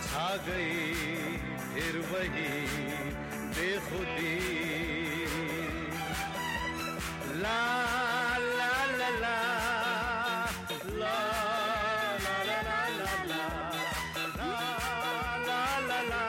छा गई फिर वही बेखुदी ला ला ला ला ला ला ला ला ला ला ला ला ला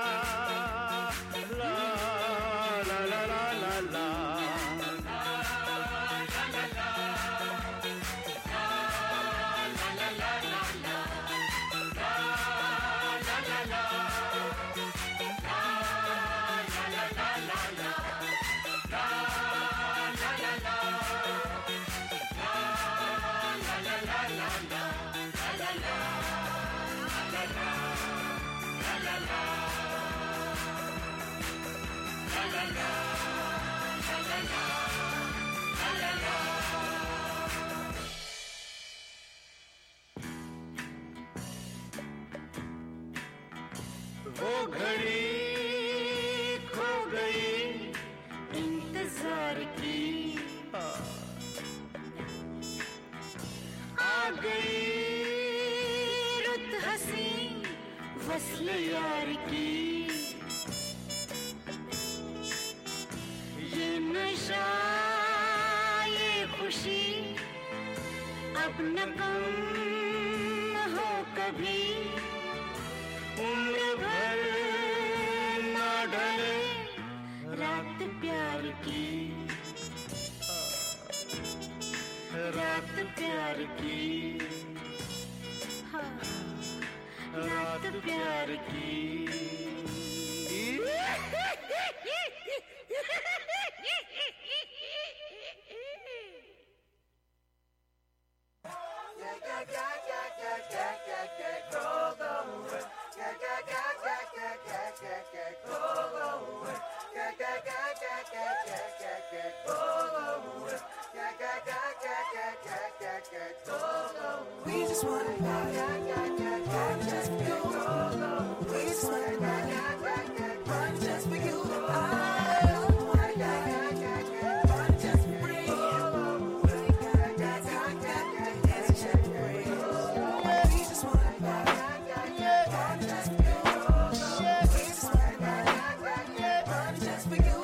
वो घड़ी खो गई इंतजार की आ गई रुत हंसी वस्ल यार की ये नशा ये खुशी अब न गम हो कभी उम्र भर ना ढले रात प्यार की रात प्यार की हाँ रात प्यार की We just wanna run just for you. We just wanna run just for you. I wanna run just for free. That's just free. We just wanna run just for you. We just wanna run just for you.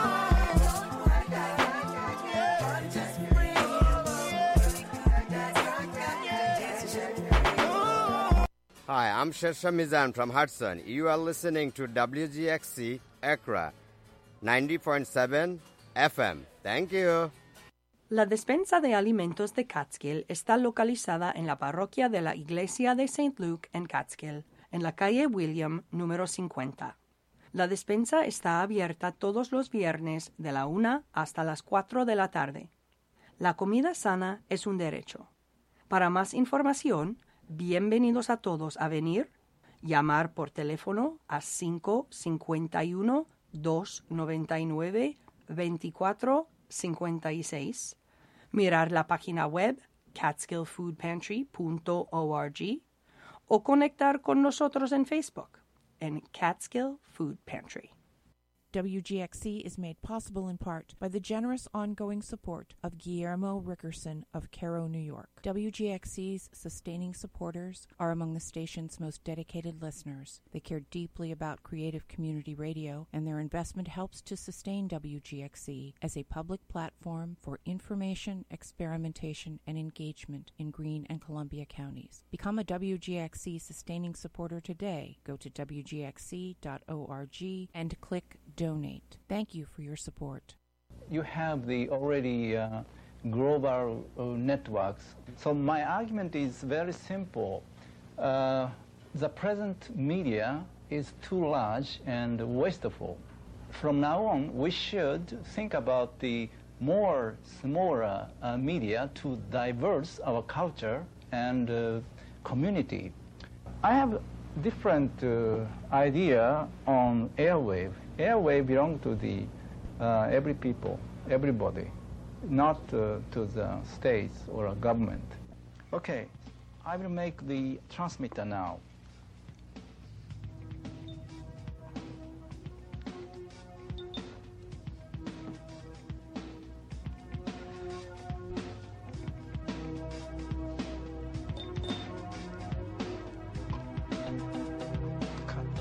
Hi, I'm Shersha Mizan from Hudson. You are listening to WGXC Accra 90.7 FM. Thank you. La despensa de alimentos de Catskill está localizada en la parroquia de la Iglesia de St. Luke en Catskill, en la calle William, número 50. La despensa está abierta todos los viernes de la 1 hasta las 4 de la tarde. La comida sana es un derecho. Para más información, bienvenidos a todos a venir, llamar por teléfono a 551-299-2456, mirar la página web catskillfoodpantry.org o conectar con nosotros en Facebook en Catskill Food Pantry. WGXC is made possible in part by the generous ongoing support of Guillermo Rickerson of Cairo, New York. WGXC's sustaining supporters are among the station's most dedicated listeners. They care deeply about creative community radio, and their investment helps to sustain WGXC as a public platform for information, experimentation, and engagement in Greene and Columbia counties. Become a WGXC sustaining supporter today. Go to WGXC.org and click Donate. Thank you for your support. You have the already global networks. So my argument is very simple. The present media is too large and wasteful. From now on, we should think about the smaller media to diverse our culture and community. I have different idea on airwave. Airwave belong to the every people, everybody, not to the states or a government. Okay, I will make the transmitter now. Cut.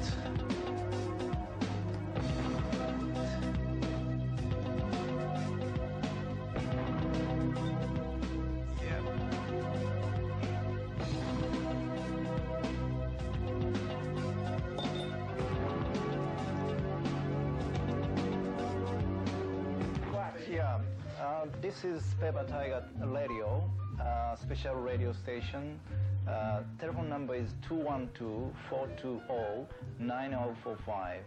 This is Paper Tiger Radio, special radio station. Telephone number is 212-420-9045.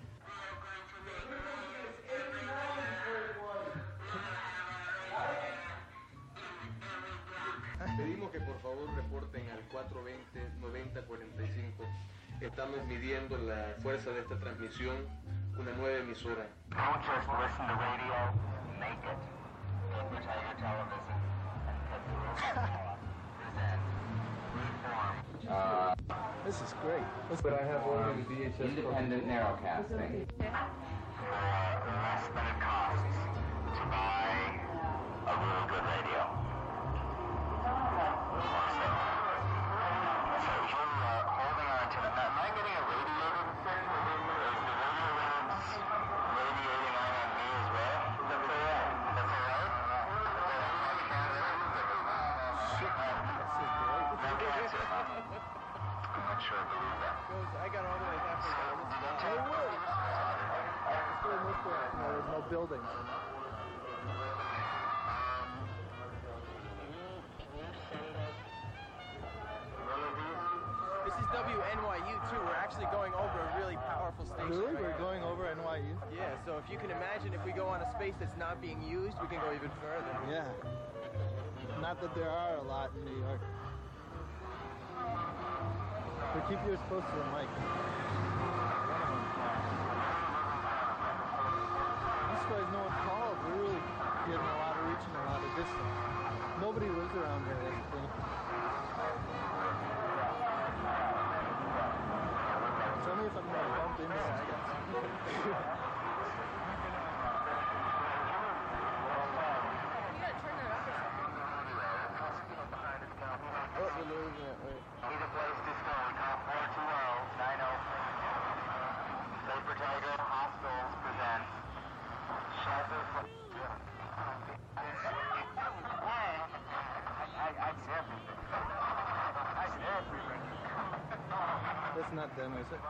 Pedimos que por favor reporten al 420-9045. Estamos midiendo la fuerza de esta transmisión, una nueva emisora. Don't just listen to radio, make it. Paper Tiger Television and Cthulhu presents Reform. This is great. But I have already VHS. Independent narrowcasting. For less than it costs to buy a really good radio. So you're holding on to that. Am I getting irradiated? Is the radio waves radiating on me as well? That's all right. That's all right? No cancer. I'm not sure I believe that. I got all the way back there. There's no buildings. This is WNYU too. We're actually going over a really powerful station. Really? right We're now. going over NYU? Yeah, so if you can imagine, if we go on a space that's not being used, we can go even further. Yeah. Not that there are a lot in New York. But keep yours close to the mic. I'm surprised no one called. We're really getting a lot of reach and a lot of distance. Nobody lives around here, that's the thing. Tell me if I'm going to bump into some guys. Oh, we're losing it. Wait. Need a place to stay. Call 420-90. Paper Tiger Hostels presents Shelter for... I see everything. I see everything. That's not them, is it?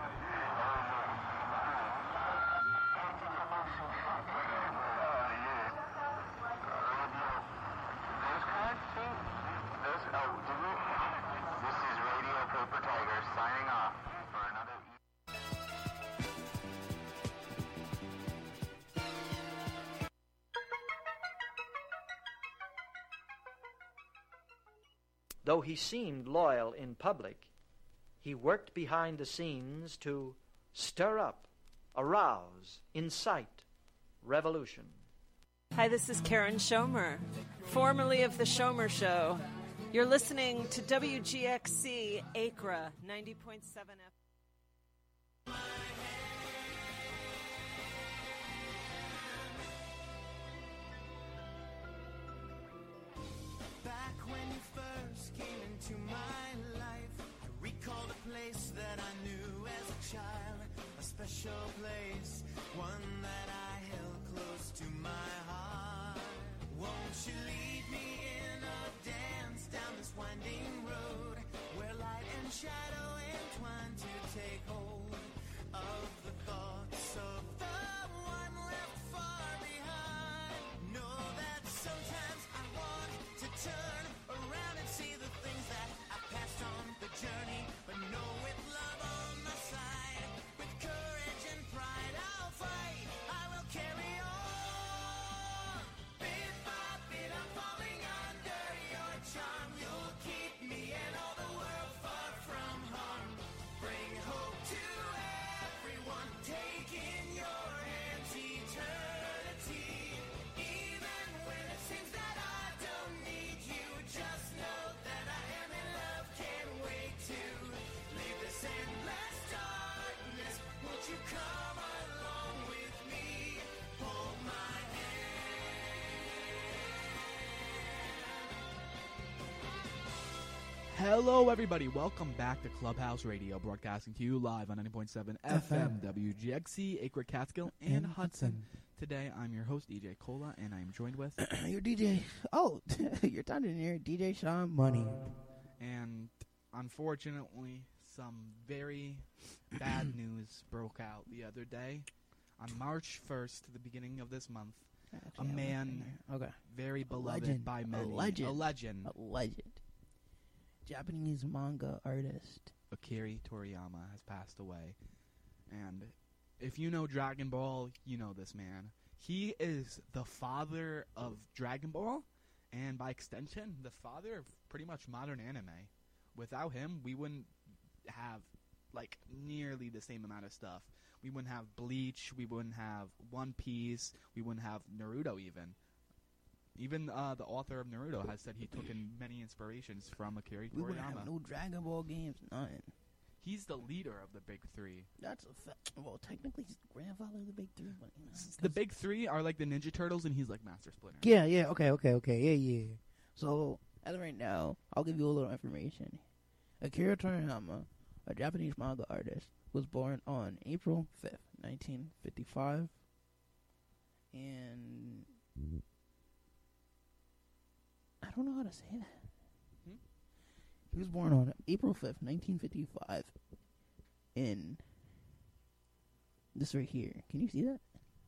This is Radio Paper Tiger signing off for another... Though he seemed loyal in public, he worked behind the scenes to stir up, arouse, incite revolution. Hi, this is Karen Schomer, formerly of The Schomer Show. You're listening to WGXC Acra 90.7 FM. Back when you first came into my life, I recall the place that I knew as a child, a special place, one that I held close to my heart. Won't you lead me in a dance down this winding road, where light and shadow entwine to take hold of the thoughts of the one left far behind. Know that sometimes I want to turn around and see the things that I passed on the journey, but know with love on my side, with courage and pride I'll fight, I will carry on. Bit by bit I'm falling under your charm, you'll keep me and all the world far from harm. Bring hope to everyone, take in your hands eternity. Even when it seems that I don't need you, just know that I am in love, can't wait to leave this endless darkness. Won't you come along with me, hold my Hello, everybody. Welcome back to Clubhouse Radio, broadcasting to you live on 90.7 FM, WGXC, Acre, Catskill, and Hudson. Today, I'm your host, DJ Cola, and I am joined with... Your DJ... Oh, you're talking in here, DJ Sean Money. And, unfortunately, some very bad news broke out the other day. On March 1st, the beginning of this month, a man, Okay. very beloved Legend. by many. A legend. A legend. A legend. Japanese manga artist. Akira Toriyama has passed away. And if you know Dragon Ball, you know this man. He is the father of Dragon Ball, and by extension, the father of pretty much modern anime. Without him, we wouldn't have, like, nearly the same amount of stuff. We wouldn't have Bleach, we wouldn't have One Piece, we wouldn't have Naruto even. Even the author of Naruto has said he took in many inspirations from Akira We wouldn't Toriyama. have no Dragon Ball games, nothing. He's the leader of the Big Three. That's a fact. Well, technically, he's the grandfather of the Big Three, but you know. The Big Three are like the Ninja Turtles, and he's like Master Splinter. Yeah, okay, yeah. So, as of right now, I'll give you a little information. Akira Toriyama, a Japanese manga artist, was born on April 5th, 1955. And I don't know how to say that. He was born on April 5th, 1955 in this right here. Can you see that?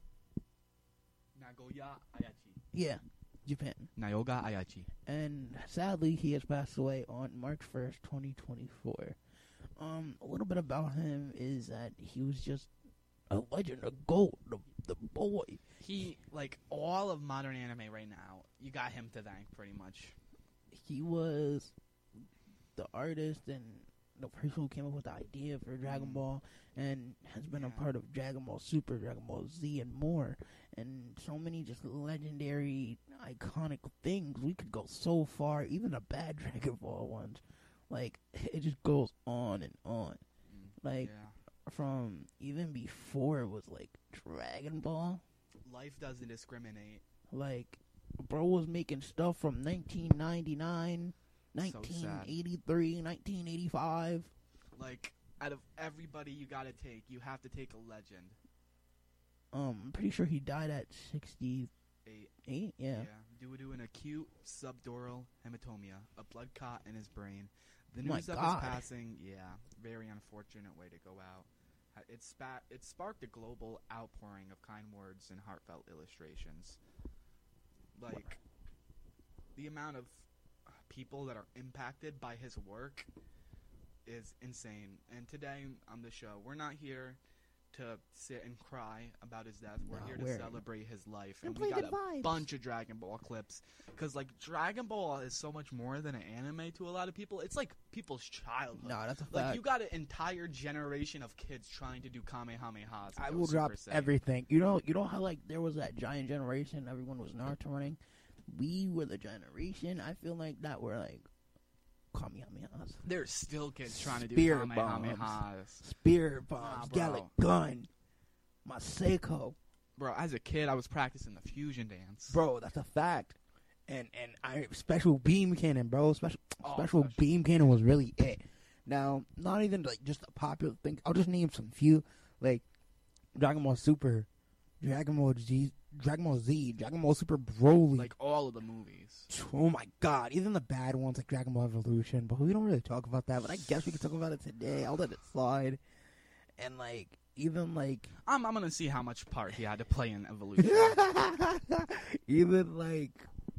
Nagoya Ayachi. Yeah, Japan. Nagoya Ayachi. And sadly, he has passed away on March 1st, 2024. A little bit about him is that he was just a legend, a goat, the boy. He, like, all of modern anime right now, you got him to thank, pretty much. He was the artist and the person who came up with the idea for Dragon Ball and has been a part of Dragon Ball Super, Dragon Ball Z, and more. And so many just legendary, iconic things. We could go so far, even the bad Dragon Ball ones. Like, it just goes on and on. Like, from even before it was, like, Dragon Ball. Life doesn't discriminate. Like, bro was making stuff from 1999, 1983, 1985. Like, out of everybody you gotta take, you have to take a legend. I'm pretty sure he died at 68. Yeah. Due to an acute subdural hematomia, a blood clot in his brain. The My news of God. his passing, very unfortunate way to go out. It sparked a global outpouring of kind words and heartfelt illustrations. Like, the amount of people that are impacted by his work is insane. And today on the show, we're not here to sit and cry about his death. We're here to celebrate his life. And we got a bunch of Dragon Ball clips. Because, like, Dragon Ball is so much more than an anime to a lot of people. It's like people's childhood. No, that's a Like, fact. you got an entire generation of kids trying to do Kamehamehas. I will drop everything. You know how, like, there was that giant generation, everyone was Naruto running? We were the generation, I feel like, that were, like, Kamehamehas. There's still kids trying to do Spear Kamehamehas. bombs. Spear bombs. bro. Gallic gun. Maseko. Bro, as a kid, I was practicing the fusion dance. Bro, that's a fact. And I special beam cannon, bro. Special beam cannon was really it. Now, not even like just a popular thing. I'll just name some few, like Dragon Ball Super, Dragon Ball Z, Dragon Ball Super Broly. Like all of the movies. Oh my God, even the bad ones like Dragon Ball Evolution. But we don't really talk about that. But I guess we can talk about it today. I'll let it slide. And like even like I'm gonna see how much part he had to play in Evolution. even like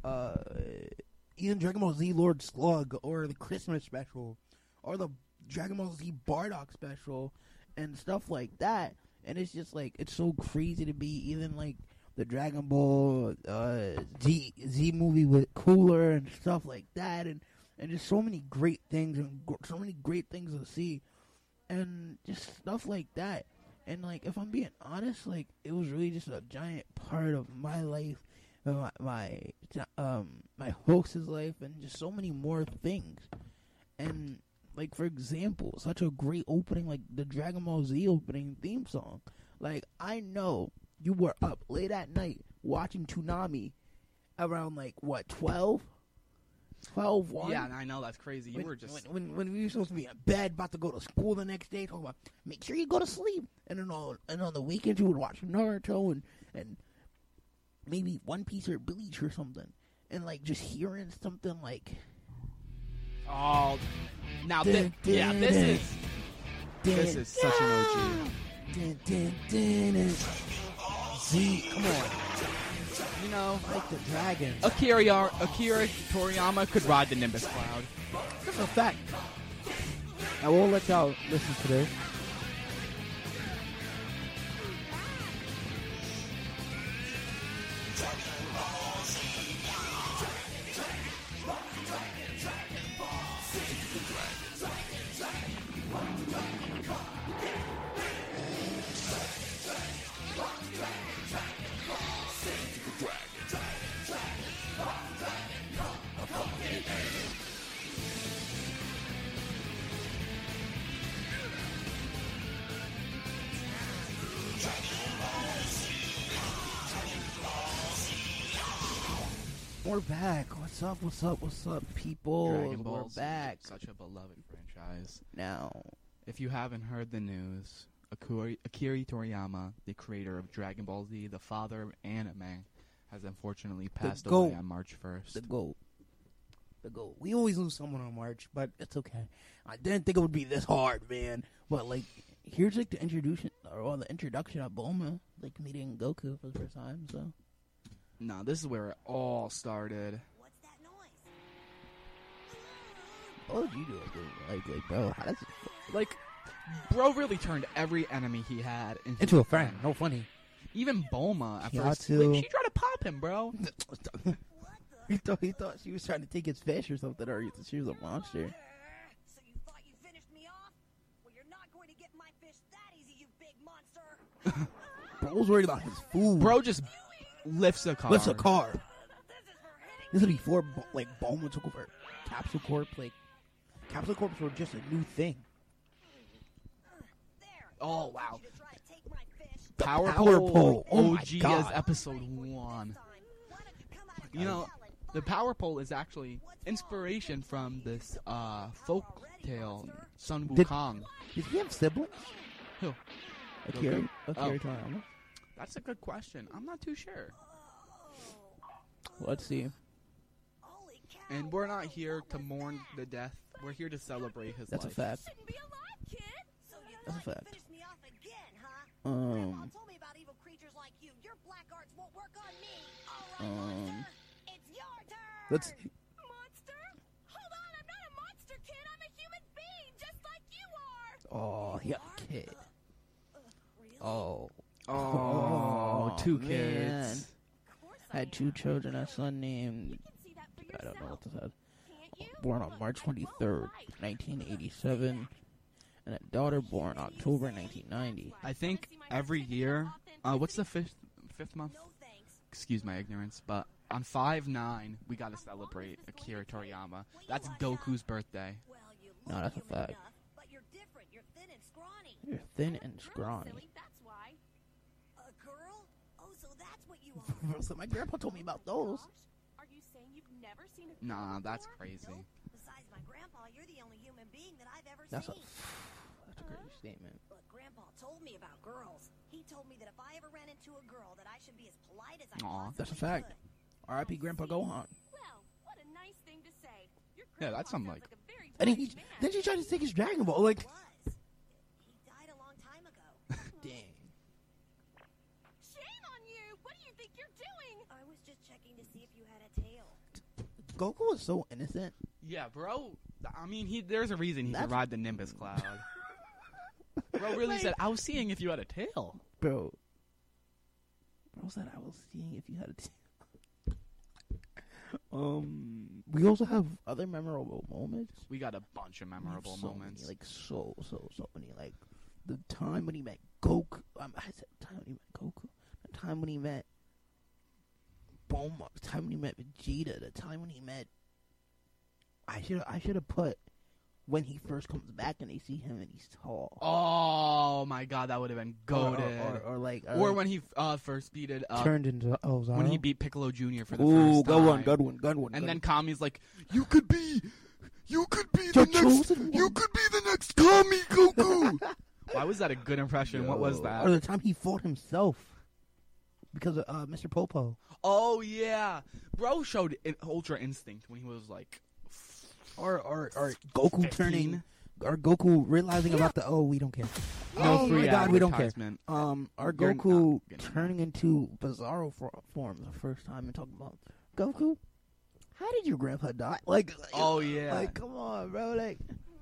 even Dragon Ball Z Lord Slug or the Christmas special or the Dragon Ball Z Bardock special and stuff like that. And it's just like it's so crazy to be even like the Dragon Ball Z movie with Cooler and stuff like that, and just so many great things and so many great things to see and just stuff like that. And like if I'm being honest, like it was really just a giant part of my life, my host's life, and just so many more things. And like for example, such a great opening, like the Dragon Ball Z opening theme song. Like I know you were up late at night watching Toonami around like what 12, 1? Yeah, I know, that's crazy. You were just when we were supposed to be in bed, about to go to school the next day, talking about make sure you go to sleep. And then on the weekends you would watch Naruto and maybe One Piece or Bleach or something, and like just hearing something like oh, now this is such an OG. Z, come on. You know, like the dragon. Akira Toriyama could ride the Nimbus Cloud. That's a fact. I will let y'all listen to this. We're back. What's up? What's up? What's up, people? Dragon Ball We're Z, back. Such a beloved franchise. Now, if you haven't heard the news, Akira Toriyama, the creator of Dragon Ball Z, the father of anime, has unfortunately passed away on March 1st. The GOAT. The GOAT. We always lose someone on March, but it's okay. I didn't think it would be this hard, man. But, like, here's, like, the introduction of Bulma, like, meeting Goku for the first time, so... Nah, this is where it all started. What's that noise? What did you do? Like, bro, how does it... Like, bro really turned every enemy he had into a friend. No funny. Even Bulma at He first. had to- Like, she tried to pop him, bro. He thought she was trying to take his fish or something, or she was a monster. So you thought you finished me off? Well, you're not going to get my fish that easy, you big monster. Bro was worried about his food. Bro just lifts a car. This is before, like, Bulma took over Capsule Corp. Like, Capsule Corps were just a new thing. Oh, wow. Power Pole. Pole. Oh my OG God. as episode 1. You know, the Power Pole is actually inspiration from this folk tale, Sun Wukong. Did he have siblings? Who? Akira Oh. Toriyama. That's a good question. I'm not too sure. Let's see. And we're not here to mourn the death. We're here to celebrate his That's life. a fact. That's a fact. Let's. Oh, he got a kid. Oh. Oh, two man. kids. I had two children, a son named, I don't know what this says, born on March 23rd, 1987, and a daughter born October 1990. I think every year, what's the fifth month? Excuse my ignorance, but on 5/9, we gotta celebrate Akira Toriyama. That's Goku's birthday. No, that's a fact. You're thin and scrawny. So my grandpa told me about those. Are you saying you've never seen a girl Nah, that's before? crazy. Nope. Besides my grandpa, you're the only human being that I've ever That's a seen. great statement. But grandpa told me about girls. He told me that if I ever ran into a girl, that I should be as polite as I Aw, That's a fact. R.I.P. Grandpa Gohan. Well, what a nice thing to say. Your Yeah, that's something like. And then she tried to take his Dragon Ball. Like, He died a long time ago. dang. Shame on you! What do you think you're doing? I was just checking to see if you had a tail. Goku was so innocent. Yeah, bro. I mean, there's a reason he could ride the Nimbus Cloud. Bro really said, I was seeing if you had a tail. Bro said I was seeing if you had a tail. We also have other memorable moments. We got a bunch of memorable So moments. many, like so many. Like the time when he met Goku. I said the time when he met Goku. The time when he met Bulma. The time when he met Vegeta. The time when he met. I should have put when he first comes back and they see him and he's tall. Oh my God, that would have been goated. Or when he first beat it, turned into when he beat Piccolo Jr. for the Ooh, first time. good one. And then Kami's like, you could be Your the next Kami, Goku. Why was that a good impression? What was that? Or the time he fought himself because of Mr. Popo. Oh yeah, bro showed Ultra Instinct when he was like, or Goku 15. Goku realizing about the we don't care. No Oh free my God, we don't care. advertisement. Our You're Goku not getting turning into Bizarro form the first time and talking about Goku. How did your grandpa die? Like, Oh, yeah. like come on, bro. Like,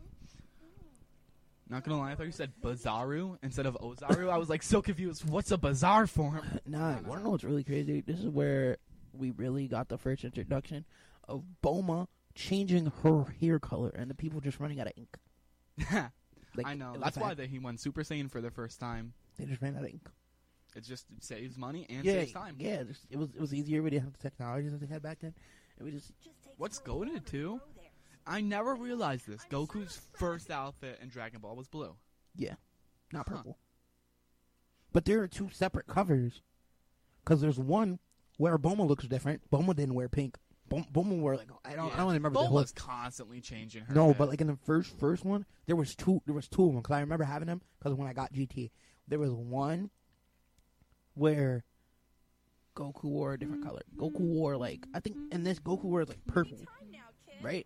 Not gonna lie, I thought you said Bazaru instead of Ozaru. I was like so confused. What's a bizarre form? nah. Wanna know what's really crazy? This is where we really got the first introduction of Bulma changing her hair color and the people just running out of ink. Like, I know. it was That's why bad. he went Super Saiyan for the first time. They just ran out of ink. It just saves money and Yeah, saves time. yeah. It was easier. We didn't have the technology that they had back then. And we just What's goated too? I never realized this. Goku's first outfit in Dragon Ball was blue. yeah, not purple. But there are two separate covers. Because there's one where Bulma looks different. Bulma didn't wear pink. Bulma wore like I don't remember the whole. Bulma's constantly changing her. No, head. but like in the first one, there was two of them. Because I remember having them. Because when I got GT, there was one where Goku wore a different color. Goku wore like I think in this Goku wears like purple, right?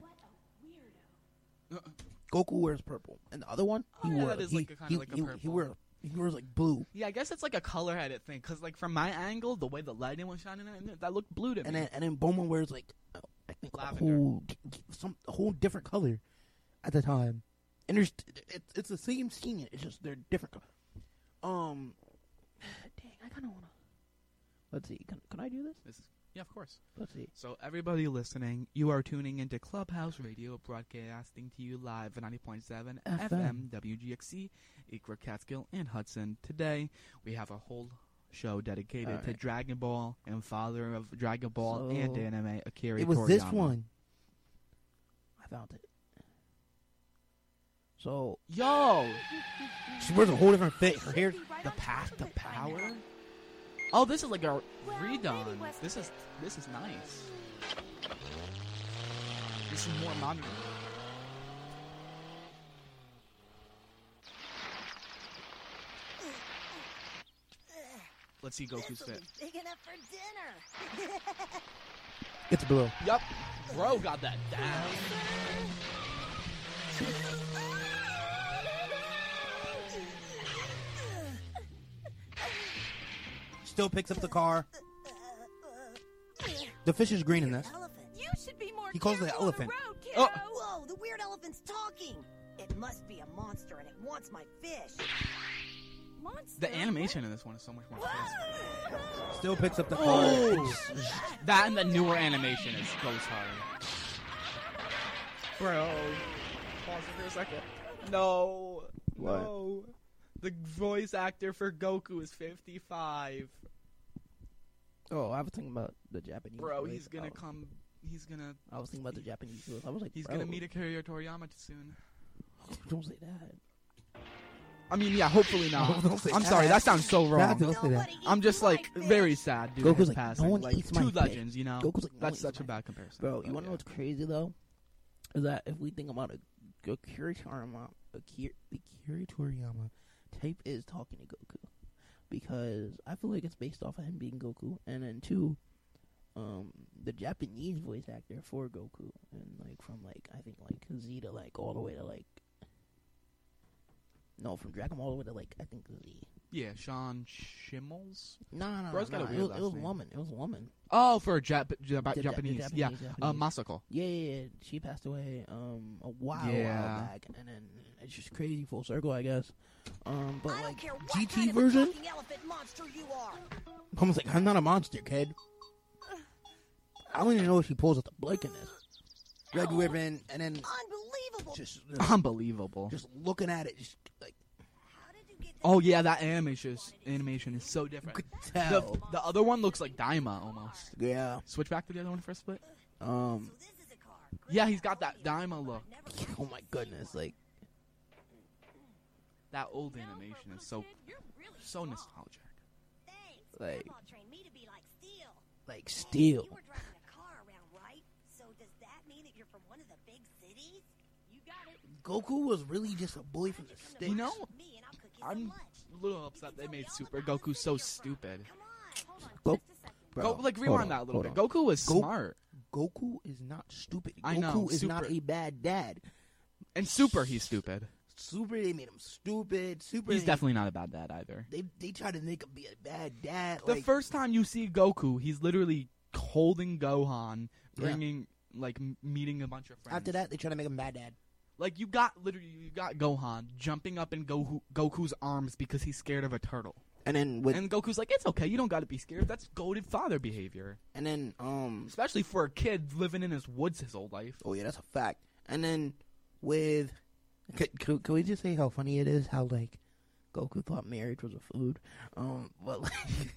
Goku wears purple, and the other one he wore that is like kind of like a purple. He wears like blue, Yeah, I guess it's like a color-headed thing. Because like from my angle, the way the lighting was shining on it, that looked blue to me. and then Bulma wears like I think Lavender. a whole different color at the time, and it's the same scene. It's just they're different. Dang, I kind of wanna. Let's see. Can I do this? Yeah, of course. Let's see. So everybody listening, you are tuning into Clubhouse Radio, broadcasting to you live at 90.7 FM, WGXC, Ikra, Catskill, and Hudson. Today, we have a whole show dedicated to Dragon Ball and father of Dragon Ball and anime, Akira Toriyama. It was this one. I found it. So, Yo! she wears a whole different fit. Her hair. The Path to Power? Oh, this is like a redone. This is nice. This is more modern. Let's see Goku's fit. Big enough for dinner. It's blue. Yup. Bro got that down. Still picks up the car. The fish is green in this. You should be more He calls it careful an on the elephant. road, kiddo. Whoa, the weird elephant's talking. It must be a monster and it wants my fish. Monster? The animation in this one is so much more crisp. Still picks up the car. Oh! That and the newer animation goes hard. Bro. Pause it for a second. No. What? No. The voice actor for Goku is 55. Oh, I was thinking about the Japanese. Bro, voice. he's gonna come. He's gonna. I was thinking about the Japanese voice. I was like, He's bro, gonna meet Akira Toriyama soon. Don't say that. I mean, yeah, hopefully not. Don't say I'm that. sorry, that sounds so wrong. Don't say that. I'm just like very sad, dude. Goku's his like, passing. no one like eats my two fish. legends, you know. Goku's like, no one That's eats such a my bad comparison. Bro, But you wanna know yeah. what's crazy though? Is that if we think about Akira Toriyama type is talking to Goku, because I feel like it's based off of him being Goku, and then two, the Japanese voice actor for Goku, and like from like I think like Z to like all the way to like from Dragon Ball all the way to like I think Z. Yeah, Sean Shimmels. No. Bro's got a weird It last was a name. woman. It was a woman. Oh, for Japanese. Japanese, Yeah, Japanese. Masako. Yeah. She passed away a while back, and then it's just crazy full circle, I guess. But I don't like care what GT kind of a version, talking elephant monster you are. Mama's like, I'm not a monster, kid. I don't even know if she pulls out the blood in this. Red ribbon, and then Unbelievable. just Unbelievable. just looking at it, just like Oh yeah, that animation is so different. tell. The other one looks like Daima almost. Yeah. Switch back to the other one for a split. Yeah, he's got that Daima look. Oh my goodness, like That old animation is so nostalgic. like Trained me to be like Steel. like steel. You were driving a car around, right? So does that mean that you're from one of the big cities? You got it. Goku was really just a bully from the sticks. You know, I'm a little upset they made Super Goku so stupid. Bro, Like rewind that a little bit. Goku was smart. Goku is not stupid. I Goku know, is not super- a bad dad. And Super, he's stupid. Super, they made him stupid. Super, He's definitely not a bad dad either. They tried to make him be a bad dad. The first time you see Goku, he's literally holding Gohan, bringing meeting a bunch of friends. After that, they try to make him bad dad. Like you got Gohan jumping up in Goku's arms because he's scared of a turtle. And then Goku's like, it's okay, you don't got to be scared. That's goated father behavior. And then especially for a kid living in his woods his whole life. Oh yeah, that's a fact. And then with can we just say how funny it is how like Goku thought marriage was a food, but like,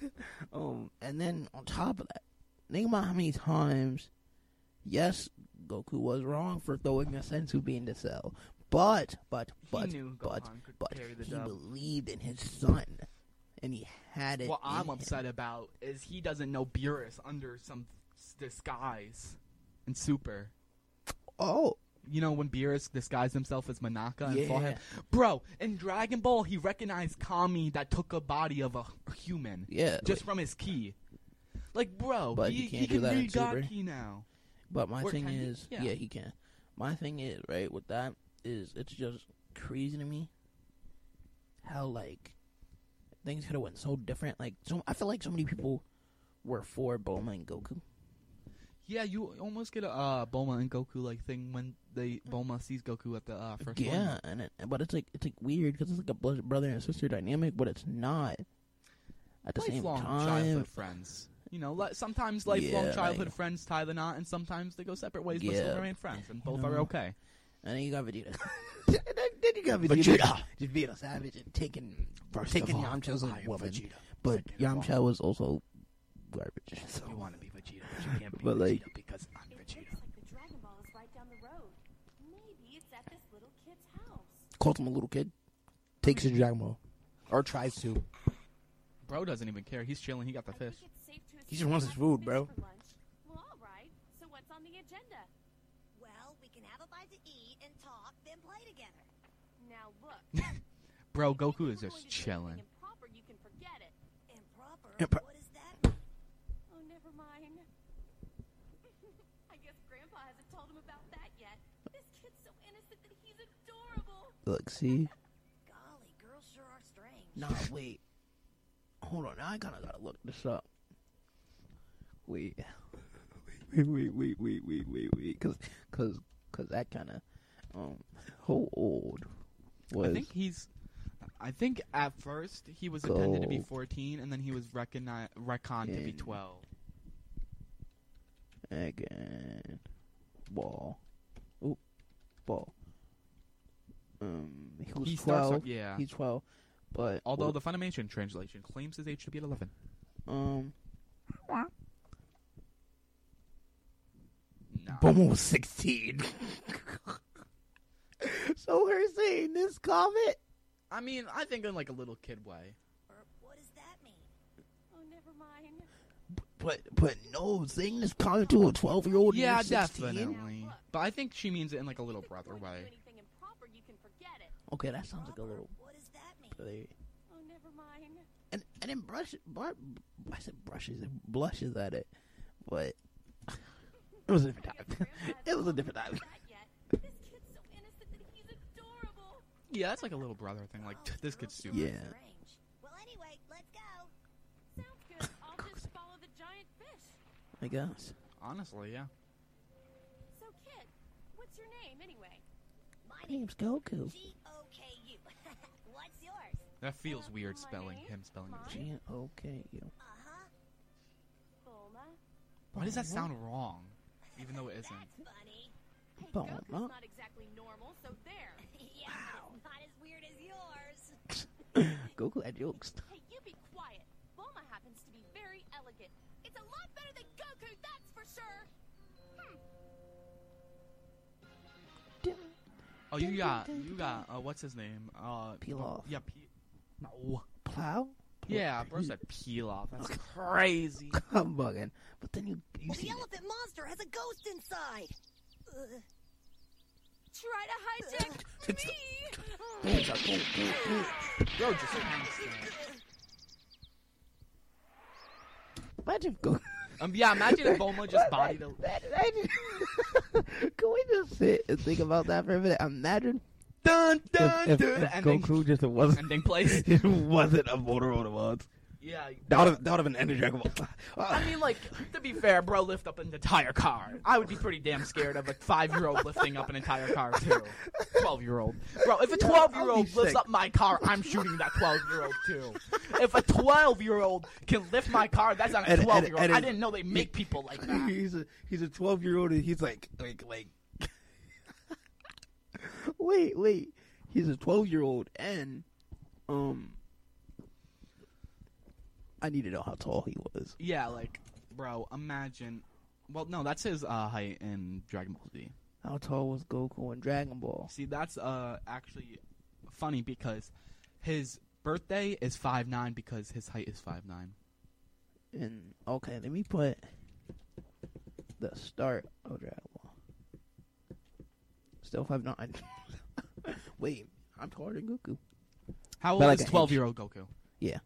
and then on top of that, think about how many times, yes, Goku was wrong for throwing a senzu bean to Cell, but he believed in his son, and he had it. What I'm upset about is he doesn't know Beerus under some disguise in Super. Oh. You know when Beerus disguised himself as Manaka and fought him? Bro, in Dragon Ball, he recognized Kami that took a body of a human. Yeah. Just from his ki. Like, bro, but he can read God ki now. But my thing is, yeah, he can. My thing is, right, with that, is it's just crazy to me how, like, things could have went so different. Like, I feel like so many people were for Bulma and Goku. Yeah, you almost get a Bulma and Goku like thing when Bulma sees Goku at the first one. Yeah, but it's like weird because it's like a brother and sister dynamic, but it's not at the same time. Childhood friends. You know, sometimes lifelong childhood friends tie the knot, and sometimes they go separate ways, but still remain friends, and both are okay. And then you got Vegeta. then you got Vegeta just being a savage and taking Yamcha's woman. But Yamcha was also garbage. So. You want to be Vegeta, but you can't be Vegeta like, because I'm Vegeta. Looks like the Dragon Ball is right down the road. Maybe it's at this little kid's house. Calls him a little kid. Takes his Dragon Ball. Or tries to. Bro doesn't even care. He's chilling. He got the fish. He just wants his food, bro. Well, all right. So what's on the agenda? Well, we can have a bite to eat and talk, then play together. Now look. Bro, Goku is just chilling. Improper, you can forget it. Improper? What is that? Oh, never mind. I guess Grandpa hasn't told him about that yet. This kid's so innocent that he's adorable. Look, see? Golly, girls sure are strange. Nah, wait. Hold on, now I kinda gotta look this up. Wait, cause that kinda, how old was? I think at first he was intended to be 14, and then he was retconned to be 12. Again, ball. Oop, ball. He was 12. Yeah, he's 12. But although the Funimation translation claims his age to be 11. Bulma was 16. So her saying this comment? I mean, I think in like a little kid way. What does that mean? Oh, never mind. But no, saying this comment to a 12-year-old. Yeah, definitely. But I think she means it in like a little brother way. Okay, that sounds like a little. What does that mean? Oh, never mind. And then I said brushes and blushes at it, but it was a different time. It was a different time. This kid's so innocent that he's adorable. Yeah, that's like a little brother thing. Like this kid's stupid. Yeah. Well, anyway, let's go. Sounds good. I'll just follow the giant fish. I guess. Honestly, yeah. So, kid, what's your name anyway? My name's Goku. G-O-K-U. What's yours? That feels weird spelling him spelling it. G-O-K-U. Bulma. Why does that sound wrong? Even though it isn't. That's funny. Hey, Bulma. Goku's not exactly normal, so there. Yeah, it's not as weird as yours. Goku had jokes. Hey, you be quiet. Bulma happens to be very elegant. It's a lot better than Goku, that's for sure. Oh, you got what's his name? Pilaf. Yeah, no. Plow? Yeah, bro said Pilaf. That's crazy. I'm bugging. But then you Well, see the elephant monster has a ghost inside. Try to hijack me. Bro, just imagine Goku. Yeah, imagine if Bulma just bodied a... Can we just sit and think about that for a minute? Imagine Dun, dun, if dun, ending. Goku just wasn't Ending place. It wasn't a Motorola once. Yeah. That would have been ended Dragon Ball. I mean, like, to be fair, bro, lift up an entire car. I would be pretty damn scared of a 5-year-old lifting up an entire car, too. 12-year-old. Bro, if a 12-year-old lifts up my car, I'm shooting that 12-year-old, too. If a 12-year-old can lift my car, that's not a 12-year-old. I didn't know they make people like that. He's a 12-year-old and he's like wait. He's a 12-year-old and I need to know how tall he was. Yeah, like, bro, imagine. Well, no, that's his height in Dragon Ball Z. How tall was Goku in Dragon Ball? See, that's actually funny because his birthday is 5'9" because his height is 5'9". And okay, let me put the start of Dragon Ball. Still 5'9". Wait, I'm taller than Goku. How old is 12-year-old Goku? Yeah.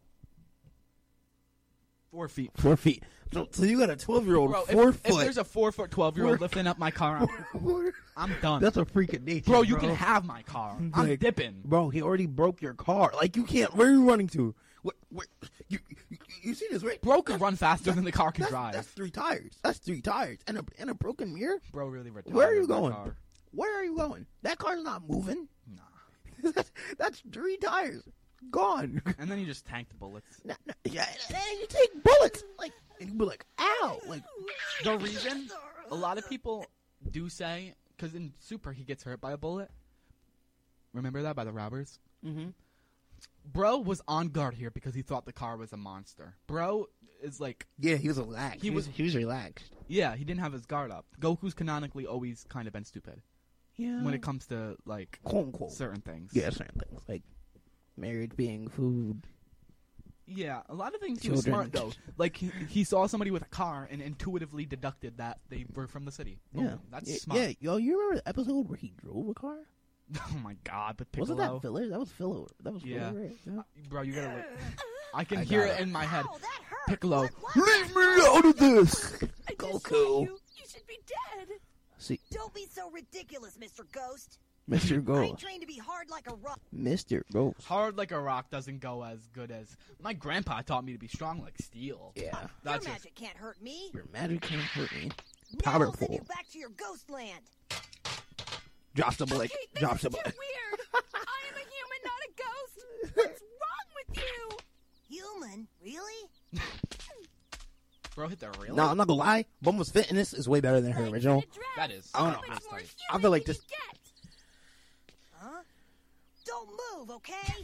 4 feet. 4 feet. So you got a 12-year-old, bro, 4 foot. If there's a 4 foot 12-year-old lifting up my car, I'm done. That's a freak of nature, bro. You can have my car. I'm dipping. Bro, he already broke your car. Like, you can't. Where are you running to? You see this, right? Bro can run faster than the car can drive. That's 3 tires. That's 3 tires. And a broken mirror? Bro really retired. Where are you going? Where are you going? That car's not moving. Nah. That's 3 tires. Gone. And then you just tank the bullets. Yeah, and you take bullets. Like, and you be like, ow. Like, the reason a lot of people do say, because in Super he gets hurt by a bullet. Remember that, by the robbers? Mm-hmm. Bro was on guard here because he thought the car was a monster. Bro is like... Yeah, he was relaxed. He was relaxed. Yeah, he didn't have his guard up. Goku's canonically always kind of been stupid. Yeah. When it comes to, like, quote, certain things. Yeah, certain things. Like, marriage being food. Yeah, a lot of things he was smart, though. Like, he saw somebody with a car and intuitively deducted that they were from the city. Yeah. That's smart. Yeah, yo, you remember the episode where he drove a car? Oh my God, but Piccolo. Wasn't that filler? That was filler. Yeah. Filler, right? Yeah. Bro, you gotta look. I can hear it in my head. Piccolo. Leave me out of this! Goku. You should be dead. See. Don't be so ridiculous, Mr. Ghost. Mr. I Ghost. ain't trained to be hard like a rock. Mr. Ghost. Hard like a rock doesn't go as good as... My grandpa taught me to be strong like steel. Yeah. Your magic can't hurt me. Your magic can't hurt me. Now I'll send Powerful. you back to your ghost land. Drops the blick. Drops the blick. Weird. I am a human, not a ghost. What's wrong with you? Human? Really? Bro, hit the real. No, I'm not gonna lie. Bulma's fitness is way better than her original. That is. I don't know. I feel like this. Huh? Don't move, okay?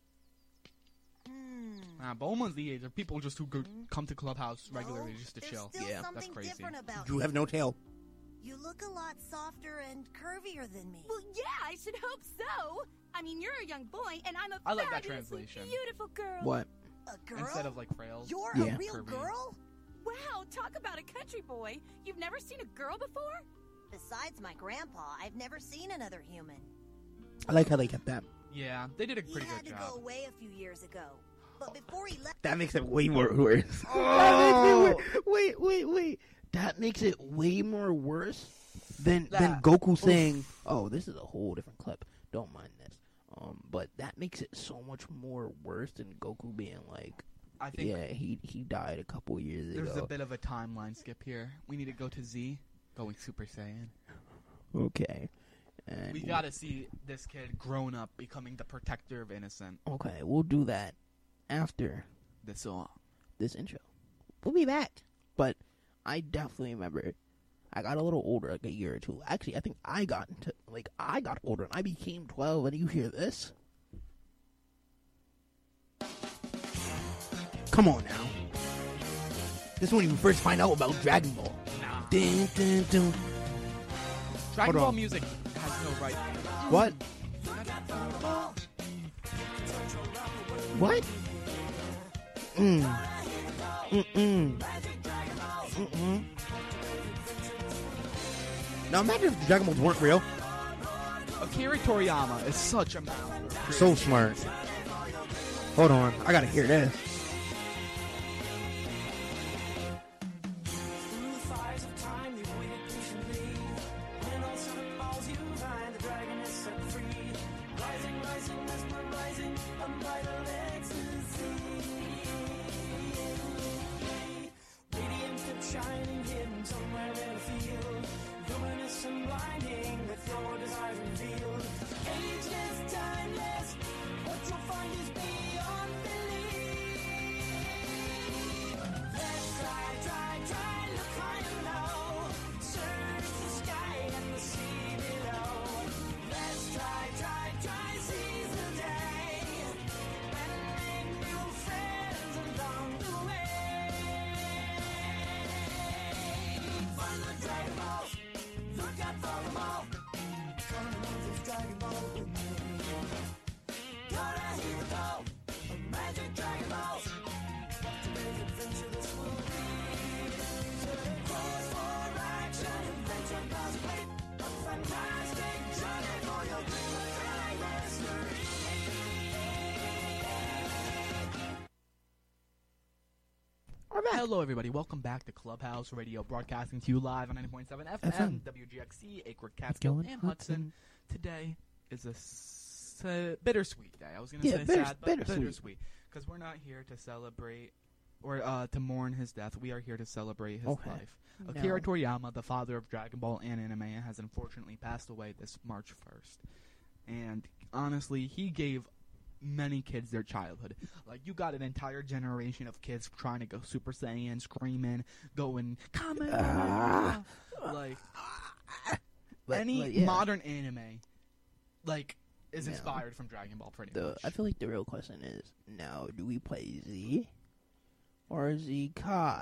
Bulma's the age of people just who come to Clubhouse regularly just to chill. Yeah, that's crazy. You have no tail. You look a lot softer and curvier than me. Well, yeah, I should hope so. I mean, you're a young boy, and I'm a I like that fabulously translation. beautiful girl. What? A girl? Instead of like frails. You're Yeah. a real Curvy. girl? Wow, talk about a country boy. You've never seen a girl before? Besides my grandpa, I've never seen another human. I like how they kept that. Yeah, they did a pretty He had good to job. go away a few years ago. But before he left... That makes it way more worse. Oh. Wait. That makes it way more worse than Goku saying, "Oh, this is a whole different clip. Don't mind this." But that makes it so much more worse than Goku being like, I think "Yeah, he died a couple years ago." There's a bit of a timeline skip here. We need to go to Z, going Super Saiyan. Okay. And We gotta see this kid grown up, becoming the protector of innocent. Okay, we'll do that after this song, this intro. We'll be back. But I definitely remember I got a little older, like a year or two. Actually, I think I got older and I became 12. And you hear this? Come on now. This is when you first find out about Dragon Ball. Nah. Dun, dun, dun. Dragon Hold Ball on. music has no right. What? What? Now imagine if the Dragon Balls weren't real. Akira Toriyama is such a master. So smart. Hold on, I gotta hear this. back. Hello, everybody. Welcome back to Clubhouse Radio, broadcasting to you live on 90.7 FM, WGXC, Acre, Catskill, and Hudson. Today is a bittersweet day. I was going to say sad, but bittersweet. Because we're not here to celebrate or to mourn his death. We are here to celebrate his life. Akira Toriyama, the father of Dragon Ball and anime, has unfortunately passed away this March 1st. And honestly, he gave many kids their childhood. Like, you got an entire generation of kids trying to go Super Saiyan, screaming, going, Kamen Rider! Any modern anime, is inspired from Dragon Ball, pretty much. I feel like the real question is, now, do we play Z or Z Kai?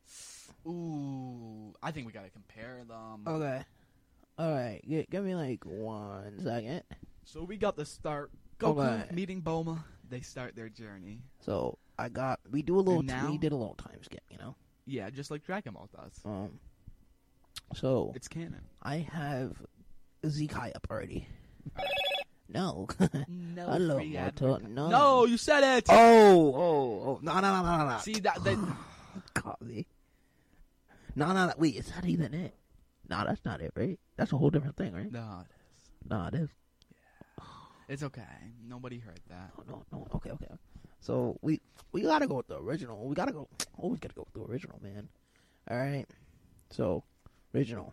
Ooh, I think we gotta compare them. Okay. Alright, give me 1 second. So we got the start. Goku meeting Bulma, they start their journey. So we did a little time skip, Yeah, just like Dragon Ball does. So it's canon. I have Z Kai up already. No. No. Hello, Moto. No, you said it. Oh. No. See that? Copy. No. Wait, is that even it? No, that's not it, right? That's a whole different thing, right? No, it is. No, it is. It's okay. Nobody heard that. No. Okay. So we gotta go with the original. Always gotta go with the original, man. All right. So original.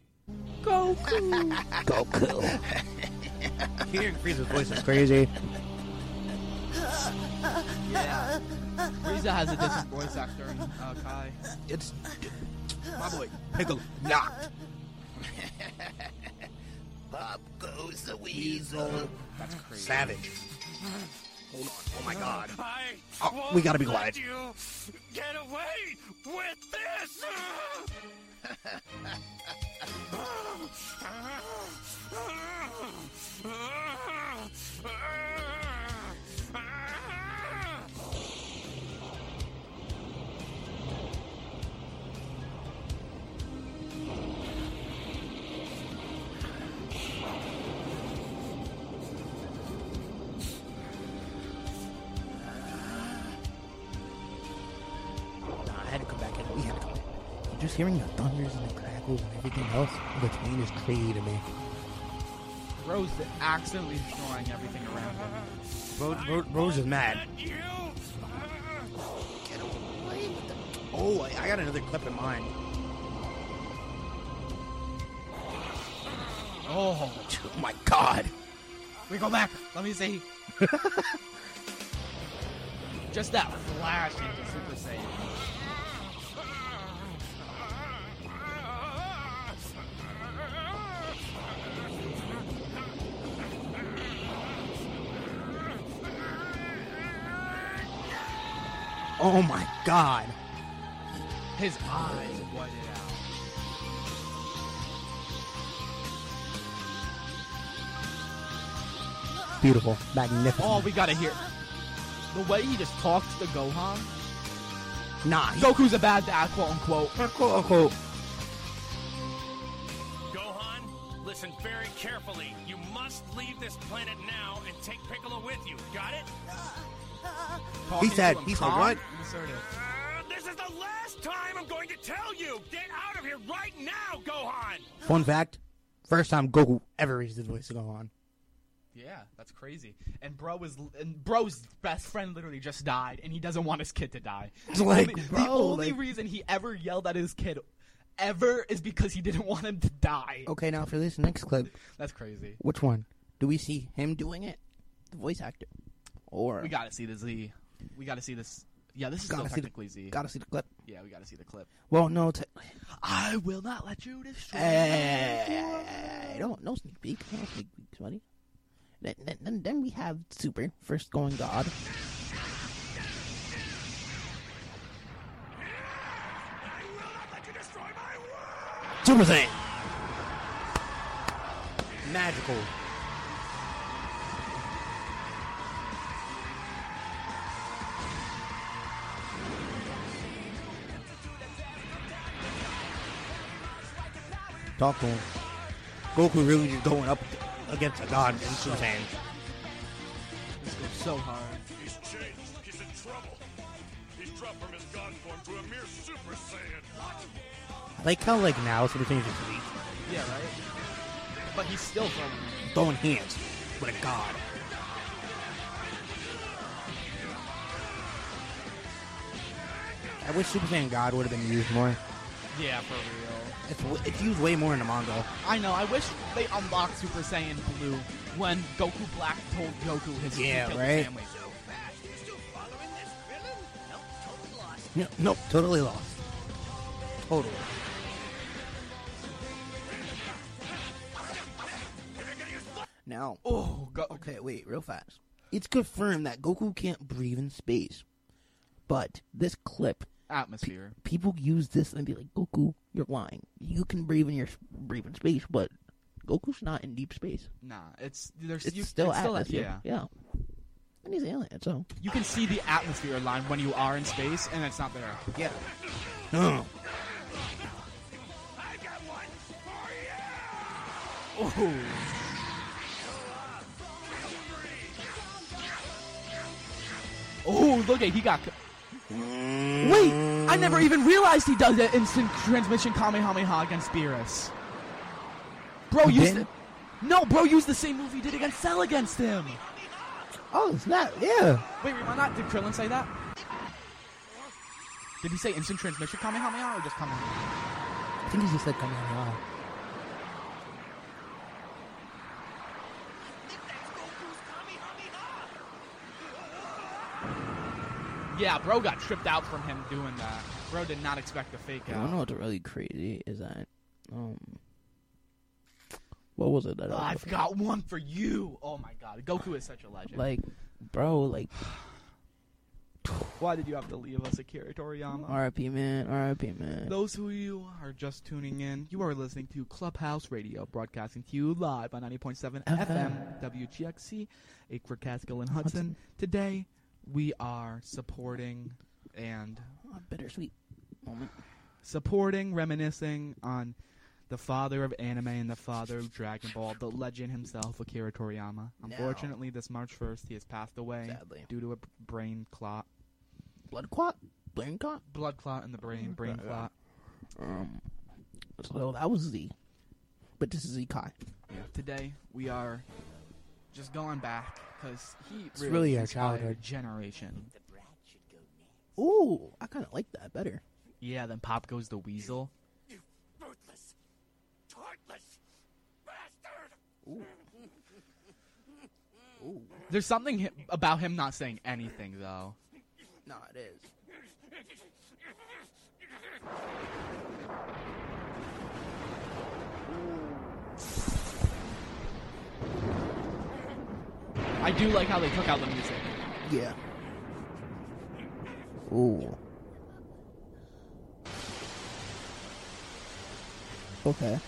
Goku. Hearing Frieza's voice is crazy. Yeah. Frieza has a different voice actor in Kai. It's my boy Piccolo. Nah. Up goes the weasel. That's crazy. Savage. Hold on. Oh my God. We gotta be quiet. You get away with this. I had to come back in. We had to come back. Just hearing the thunders and the crackles and everything else, the pain is crazy to me. Rose accidentally destroying everything around him. Rose is mad. Get away with the... Oh, I got another clip in mind. Oh my God. We go back. Let me see. Just that flash into Super Saiyan. Oh my God. His eyes whited out. Beautiful. Magnificent. Oh, we gotta hear. The way he just talks to Gohan. Nah. Goku's a bad dad, quote unquote. Quote unquote. Gohan, listen very carefully. You must leave this planet now and take Piccolo with you. Got it? He said what? This is the last time I'm going to tell you. Get out of here right now, Gohan. Fun fact: first time Goku ever raised his voice to Gohan. Yeah, that's crazy. And bro's best friend literally just died, and he doesn't want his kid to die. The only reason he ever yelled at his kid ever is because he didn't want him to die. Okay, now for this next clip. That's crazy. Which one? Do we see him doing it? The voice actor. Or we gotta see the Z. We gotta see this. Yeah, this is still technically Z. Gotta see the clip. Yeah, we gotta see the clip. Well, no. I will not let you destroy. No sneak peek. No sneak peeks, buddy. Then we have Super, first going God. Super Saiyan! Magical. Talk to him. Goku really just going up against a god in Super Saiyan. This goes so hard. He's changed. He's in trouble. He's drop from his god form to a mere Super Saiyan. I like how like now Super Saiyan is weak. Yeah, right? But he's still throwing hands with a god. I wish Super Saiyan God would have been used more. Yeah, for real. It's used way more in the manga. I know. I wish they unlocked Super Saiyan Blue when Goku Black told Goku his Yeah, killed right? his family. Nope, totally lost. Totally. Now, okay, wait, real fast. It's confirmed that Goku can't breathe in space, but this clip, atmosphere, people use this and be like, Goku, you're lying. You can breathe in space, but Goku's not in deep space. Nah, it's still atmosphere. Yeah. And he's alien, so You can see the atmosphere line when you are in space, and it's not there. Yeah. No. Oh. Oh, look at he got. Wait, I never even realized he does that instant transmission Kamehameha against Beerus. Bro, used the same move he did against Cell against him. Oh, it's not. Yeah. Wait, rewind that. Did Krillin say that? Did he say instant transmission Kamehameha or just Kamehameha? I think he just said Kamehameha. Yeah, bro got tripped out from him doing that. Bro did not expect the fake I out. don't know what's really crazy is that, what was it that I've got one for you. Oh my god, Goku is such a legend. Like, bro, like, why did you have to leave us, Akira Toriyama? R.I.P. man, R.I.P. man. Those who you are just tuning in, you are listening to Clubhouse Radio, broadcasting to you live on 90.7 FM, WGXC, Acre, Catskill, and Hudson. Today, we are supporting and bittersweet moment. Reminiscing on the father of anime and the father of Dragon Ball, the legend himself, Akira Toriyama. Unfortunately, this March 1st, he has passed away due to a brain clot. Blood clot? Brain clot? Blood clot in the brain, brain clot. So that was Z. But this is Z Kai. Yeah, today, we are just going back, because he It's really our inspired childhood. a generation. Ooh, I kind of like that better. Yeah, then Pop Goes the Weasel. You ruthless, heartless bastard! Ooh. There's something about him not saying anything, though. No, it is. I do like how they took out the music. Yeah. Ooh. Okay.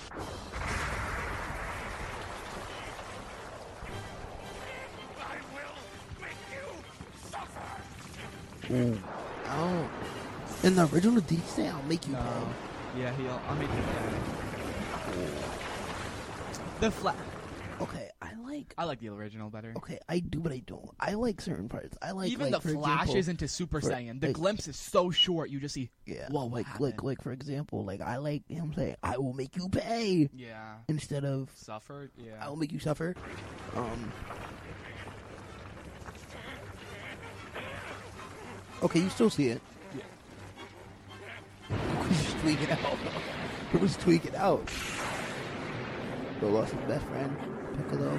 Ooh. Oh. In the original DC, I'll make you pay. Yeah, I'll make you pay. The Okay, I like the original better. Okay, I do, but I don't. I like certain parts. I like Even like, the for flashes example, into Super for- Saiyan. The like- glimpse is so short. You just see. Yeah, Whoa, like for example, like I like him saying, "I will make you pay." Yeah. Instead of Suffer. Yeah. I will make you suffer. Okay, you still see it. Yeah. Just tweak it out. It was tweak it out. But lost his best friend, Piccolo.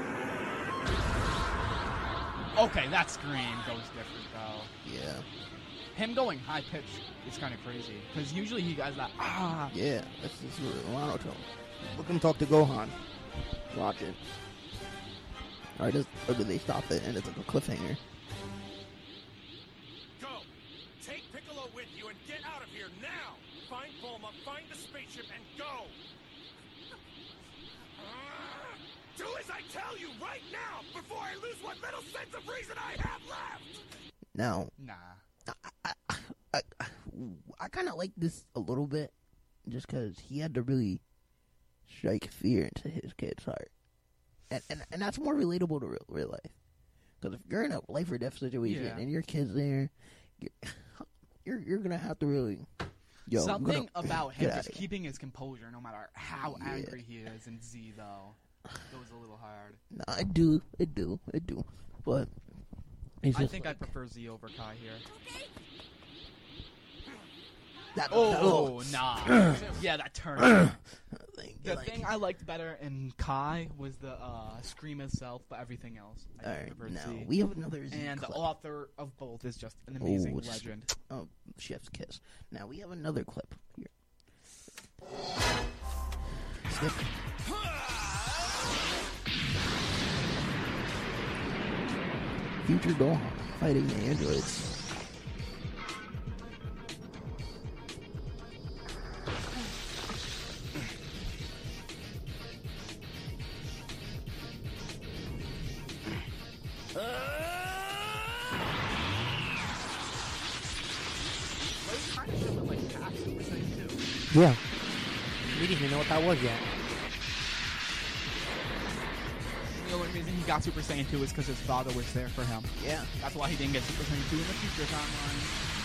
Okay, that scream goes different though. Yeah. Him going high pitched is kind of crazy because usually he does that. Yeah, that's just monotone. Look him talk to Gohan. Watch it. Or do they stop it and it's like a cliffhanger? Go! Take Piccolo with you and get out of here now! Find Bulma, find the spaceship, and go! Do as I tell you right now before I lose what little sense of reason I have left! No. Nah. I kind of like this a little bit just because he had to really strike fear into his kid's heart. And that's more relatable to real life. Because if you're in a life or death situation and your kid's there, you're gonna have to really. Something about him get just outta here. keeping his composure, no matter how angry he is. In Z, though, goes a little hard. No, I do, but it's I just think like, I prefer Z over Kai here. Nah. Yeah, that turn. The thing I liked better in Kai was the scream itself, but everything else I preferred now Z. we have another Z And the clip. author of both is just an amazing legend. Oh, chef's kiss. Now we have another clip here. Skip. Future Gohan fighting the androids. Yeah. We didn't even know what that was yet. The only reason he got Super Saiyan 2 is because his father was there for him. Yeah. That's why he didn't get Super Saiyan 2 in the future timeline.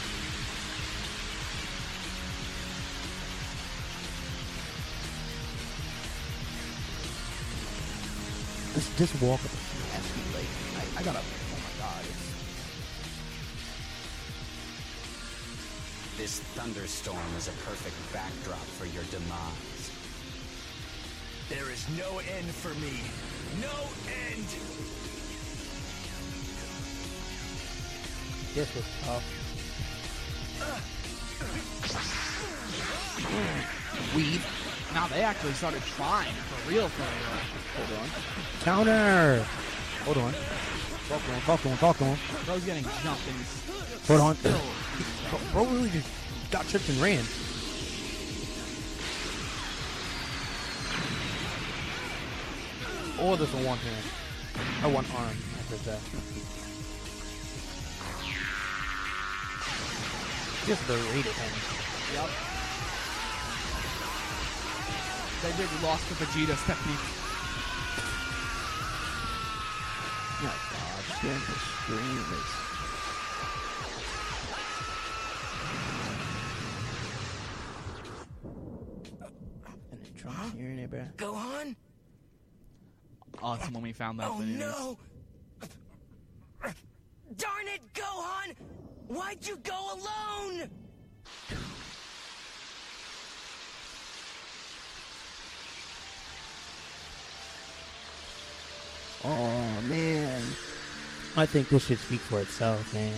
This walk up has to be like, I gotta, oh my god. This thunderstorm is a perfect backdrop for your demise. There is no end for me. No end! This was tough. Weed. Now they actually started trying for real. Hold on. Counter! Hold on. Talk to him. Bro's getting jumped and he's Hold on. still. Bro really just got tripped and ran. Or there's a one hand. Or one arm, I should say. Just the rated him. Yep. They did lost to Vegeta's technique. My god, just getting to scream is... And then Trump's hearing it, bro. Gohan? Awesome when we found out Oh the news. no! Darn it, Gohan! Why'd you go alone? Oh, man. I think this should speak for itself, man.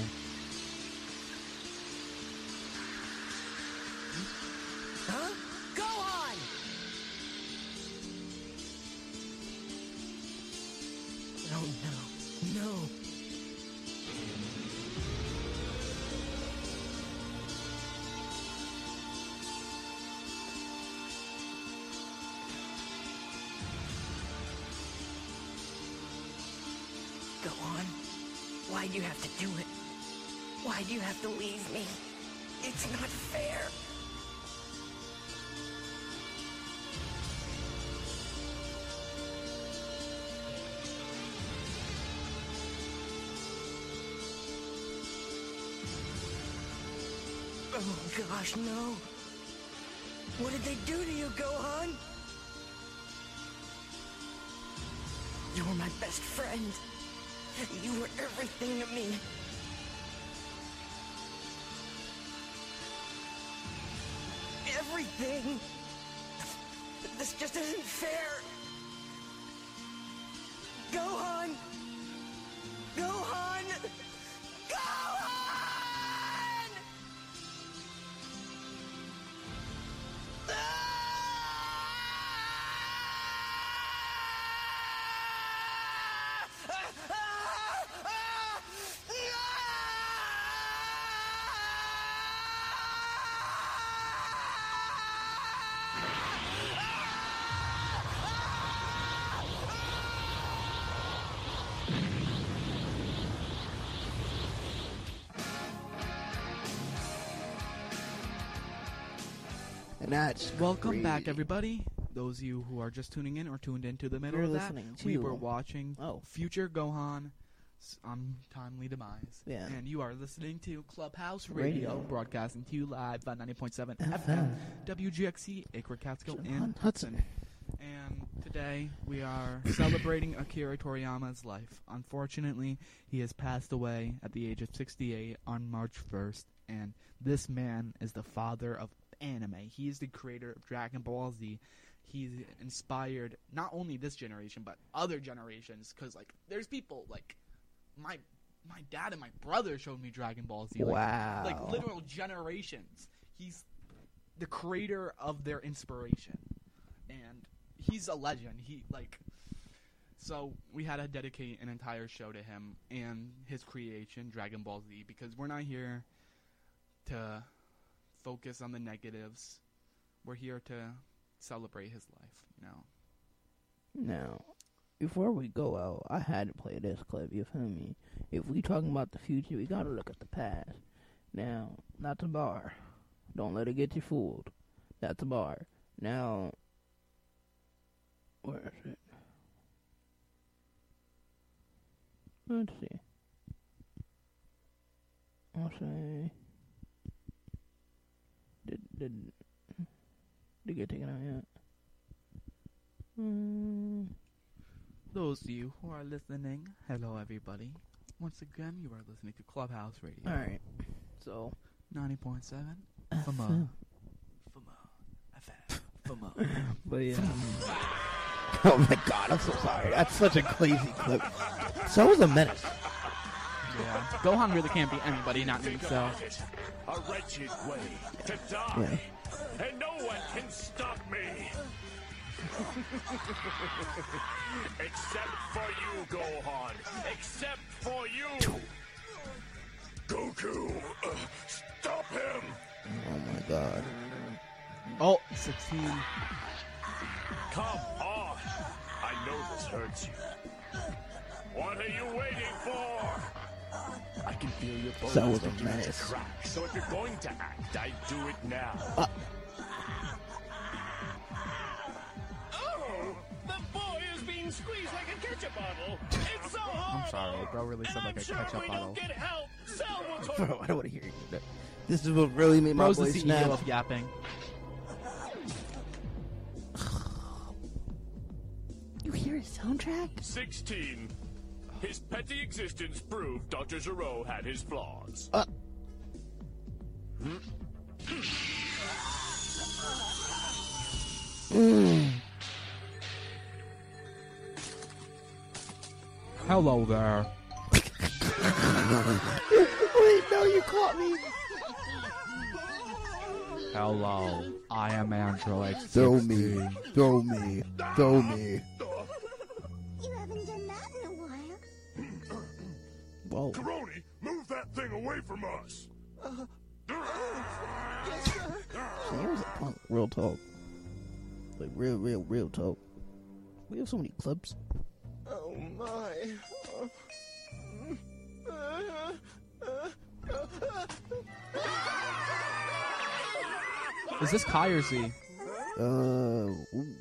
Huh? Gohan! Oh no, no. Gohan, why do you have to do it? Why do you have to leave me? It's not fair. Oh gosh, no. What did they do to you, Gohan? You were my best friend. You were everything to me. Everything. This just isn't fair. Gohan! Gohan! Gohan! And that's Welcome back, everybody. Those of you who are just tuning in or tuned into the middle You're of that, listening we to- were watching Oh. Future Gohan untimely demise. Yeah. And you are listening to Clubhouse Radio. Broadcasting to you live on 90.7 FM, WGXC, Acre, Catskill, and Hudson. And today we are celebrating Akira Toriyama's life. Unfortunately, he has passed away at the age of 68 on March 1st, and this man is the father of anime. He is the creator of Dragon Ball Z. He's inspired not only this generation, but other generations, because, like, there's people, like, my dad and my brother showed me Dragon Ball Z. Like, Wow. Like, literal generations. He's the creator of their inspiration. And he's a legend. So we had to dedicate an entire show to him and his creation, Dragon Ball Z, because we're not here to focus on the negatives. We're here to celebrate his life, you know. Now, before we go out, I had to play this clip, you feel me? If we talking about the future, we gotta look at the past. Now, that's the bar. Don't let it get you fooled. That's the bar. Now, where is it? Let's see. I'll say... Did get taken out yet? Those of you who are listening, hello everybody. Once again, you are listening to Clubhouse Radio. Alright, so 90.7 FMO. But yeah. Oh my god, I'm so sorry. That's such a crazy clip. So was a menace. Yeah. Gohan really can't be anybody, not himself. A wretched way to die. And no one can stop me. Except for you, Gohan. Except for you. Goku, stop him. Oh my god. Oh, 16. Come on. I know this hurts you. What are you waiting for? I can feel your bones That was a beginning to menace. crack. So if you're going to act, I do it now. Oh, the boy is being squeezed like a ketchup bottle. It's so hard. I'm sorry, bro really said like a ketchup bottle. Get help. Bro, I don't want to hear you. This is what really made my Bro's the voice CEO snap. of yapping. You hear his soundtrack? 16. His petty existence proved Dr. Gero had his flaws. Hello there. Wait, no, you caught me. Hello, I am Android. Throw 16. me, throw me, throw me. You haven't done that in a while. Whoa. Karoni, move that thing away from us. Here's a punk, real talk. Like, real talk. We have so many clips. Oh my. Is this Kai or Z? Ooh.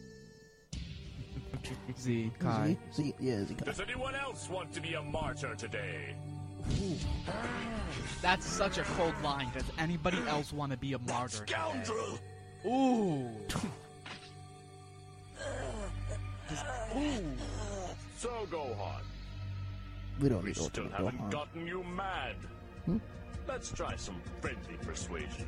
Z, Kai. Z, yeah, Z, Kai. Does anyone else want to be a martyr today? That's such a cold line. Does anybody else want to be a martyr? Scoundrel! Ooh. Ooh. So, Gohan, We don't we need to still go haven't on. gotten you mad. Let's try some friendly persuasion.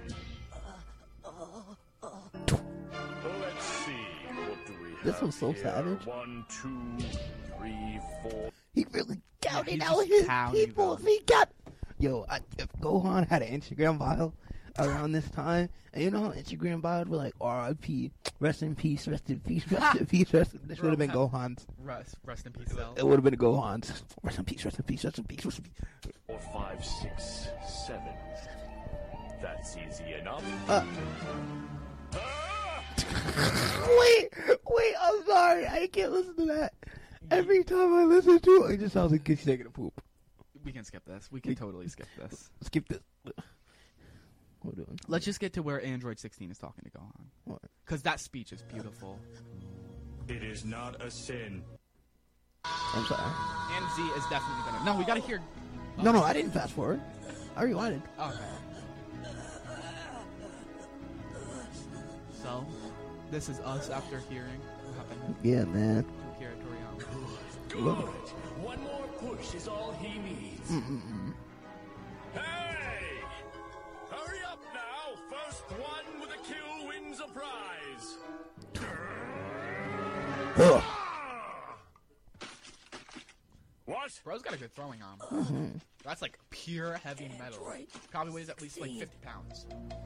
Let's see. What do we have? This one's so here? savage. 1, 2, 3, 4. He really counted he's out just his pounding people. them. He got... Yo, if Gohan had an Instagram bio around this time, and you know how Instagram bios were like, R.I.P., rest in peace, rest in peace, rest in peace, rest in... This would have been Gohan's. Rest in peace, Cell. It would have been Gohan's. Rest in peace, rest in peace, rest in peace, rest in peace. 4, 5, 6, 7. That's easy enough. Wait, I'm sorry. I can't listen to that. Every time I listen to it, it just sounds like kids taking a poop. We can skip this. We can totally skip this. Skip this. What are we doing? Let's just get to where Android 16 is talking to Gohan. What? Because that speech is beautiful. It is not a sin I'm sorry. And Z is definitely gonna. No, we gotta hear. No, I didn't fast forward. I rewinded. Okay. So, this is us after hearing what happened. Yeah, man. To Akira Toriyama. Good. One more push is all he needs. Hey! Hurry up now! First one with a kill wins a prize. What? Bro's got a good throwing arm. That's like pure heavy metal. Probably weighs at least like 50 pounds.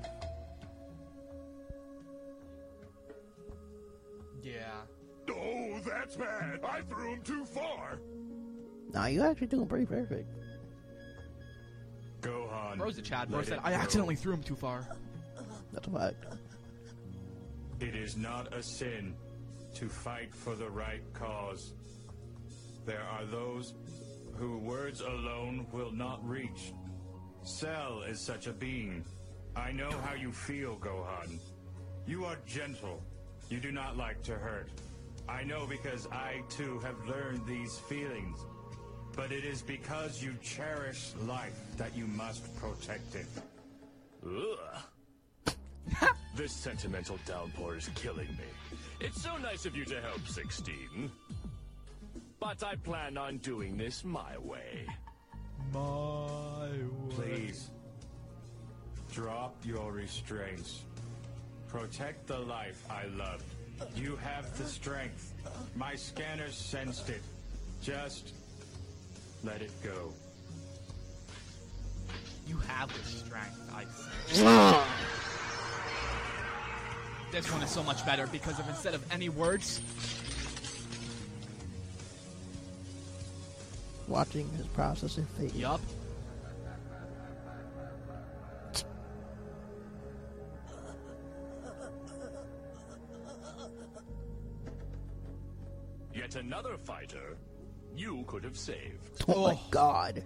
Yeah. Oh, that's bad. I threw him too far. Nah, you actually doing pretty perfect. Gohan. Bro's a Chad. Bro said, I accidentally threw him too far. That's a fact. It is not a sin to fight for the right cause. There are those who words alone will not reach. Cell is such a being. I know how you feel, Gohan. You are gentle. You do not like to hurt. I know because I, too, have learned these feelings. But it is because you cherish life that you must protect it. Ugh. This sentimental downpour is killing me. It's so nice of you to help, 16. But I plan on doing this my way. My way. Please, drop your restraints. Protect the life I loved. You have the strength. My scanners sensed it. Just let it go. You have the strength, I say. This one is so much better because of instead of any words. Watching his processing fade. Yup. Yet another fighter you could have saved. Oh my god.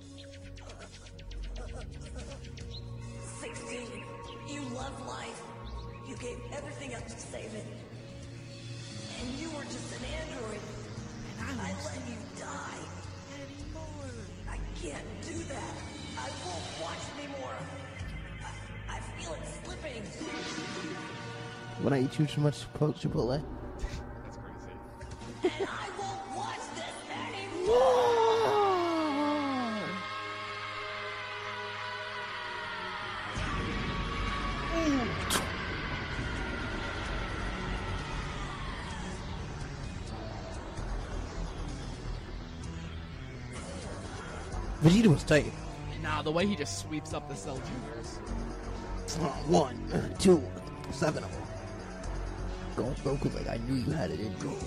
16, you love life. You gave everything up to save it. And you were just an android. And I let you die. I can't do that. I won't watch anymore. I feel it slipping. When I eat too much Chipotle. That's crazy. And I won't watch this anymore. Vegeta was tight. Nah, the way he just sweeps up the Cell Juniors. 1, 2, 7 of them. Goku's like, I knew you had it in you.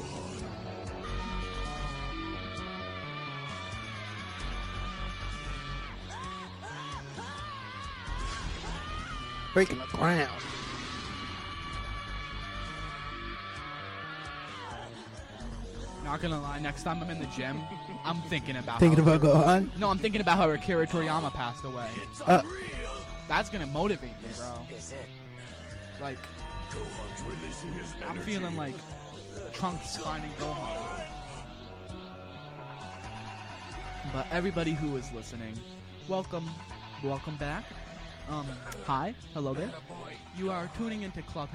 Breaking the ground. Not gonna lie, next time I'm in the gym, I'm thinking about Gohan? No, I'm thinking about how Akira Toriyama passed away. That's gonna motivate me, bro. Like, I'm feeling like Trunks finding Gohan. But everybody who is listening, welcome back. Hi, hello there. You are tuning into Clubhouse.